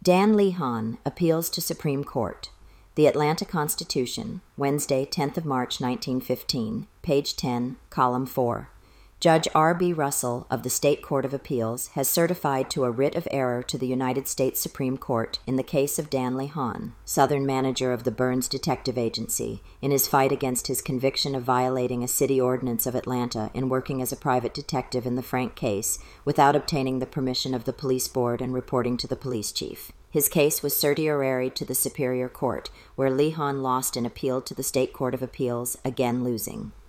Dan Lehon appeals to Supreme Court. The Atlanta Constitution, Wednesday, 10th of March, 1915, page 10, column 4. Judge R.B. Russell of the State Court of Appeals has certified to a writ of error to the United States Supreme Court in the case of Dan Lehon, Southern manager of the Burns Detective Agency, in his fight against his conviction of violating a city ordinance of Atlanta in working as a private detective in the Frank case without obtaining the permission of the police board and reporting to the police chief. His case was certiorari to the Superior Court, where Lehon lost an appeal to the State Court of Appeals, again losing.